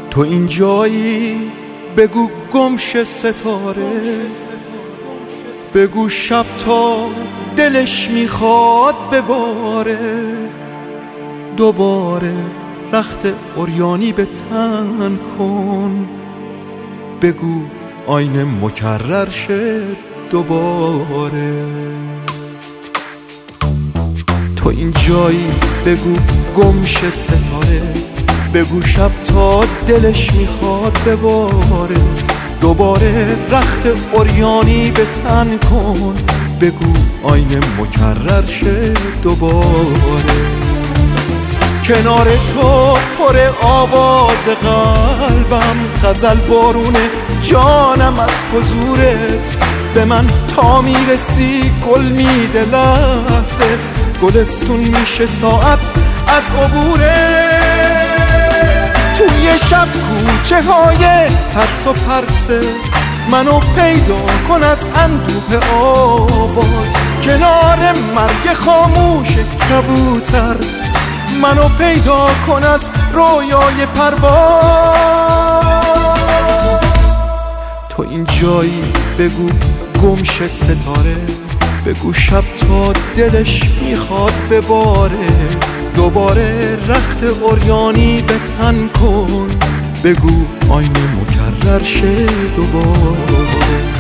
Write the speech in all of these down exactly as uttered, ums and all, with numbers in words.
تو این جایی بگو گمش ستاره، بگو شب تا دلش میخواد بباره، دوباره رخت عریانی به تن کن، بگو آینه مکرر شه دوباره. تو این جایی بگو گمش ستاره، بگو شب تا دلش میخواد بباره، دوباره رخت عریانی به تن کن، بگو آینه مکرر شه دوباره. کنار تو پر آواز قلبم، غزل بارونه جانم از حضورت، به من تا میرسی گل میده لحظه، گلستون میشه ساعت از عبوره. توی شب کوچه های ترس و پرسه، منو پیدا کن از اندوه آواز، کنار مرگ خاموش کبوتر، منو پیدا کن از رویای پرواز. تو این جایی بگو گمش ستاره، بگو شب تا دلش میخواد بباره، دوباره رخت عریانی به تن کن، بگو آینه مکرر شه دوباره.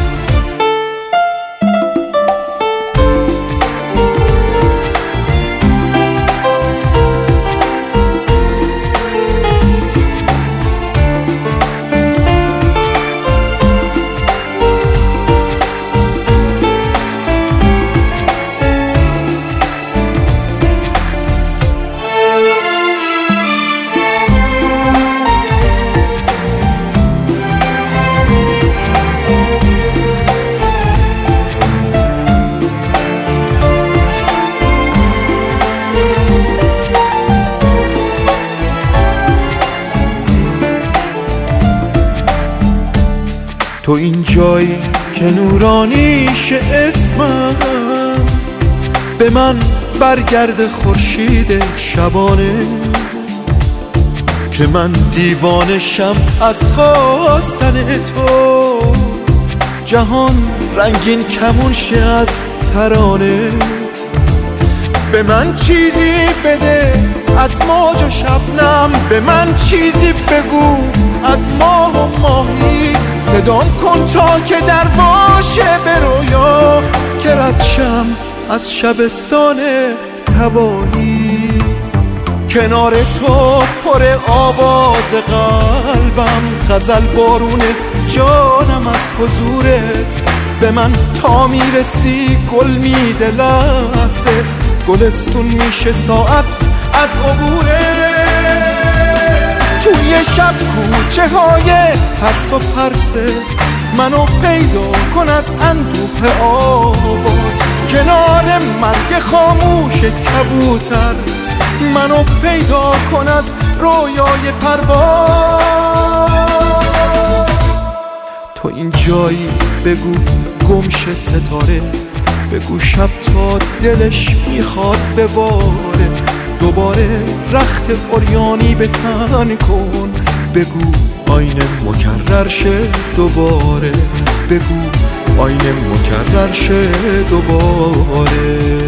تو این جایی که نورانیش اسمم، به من برگرد خورشید شبانه، که من دیوانشم از خواستن تو، جهان رنگین کمون شه از ترانه. به من چیزی بده از موج و شبنم، به من چیزی بگو از ماه و ماهی، صدام کن تا که در باشه به رویا، که ردشم از شبستان تباهی. کنار تو پر آواز قلبم، غزل بارونه جانم از حضورت، به من تا میرسی گل میده لحظه، گلستون میشه ساعت از عبوره. توی شب کوچه های ترس و پرسه، منو پیدا کن از اندوه آواز، کنار مرگ خاموش کبوتر، منو پیدا کن از رویای پرواز. تو این جایی بگو گمش ستاره، بگو شب تا دلش میخواد بباره، دوباره رخت عریانی به تن کن، بگو آینه مکرر شه دوباره، بگو آینه مکرر شه دوباره.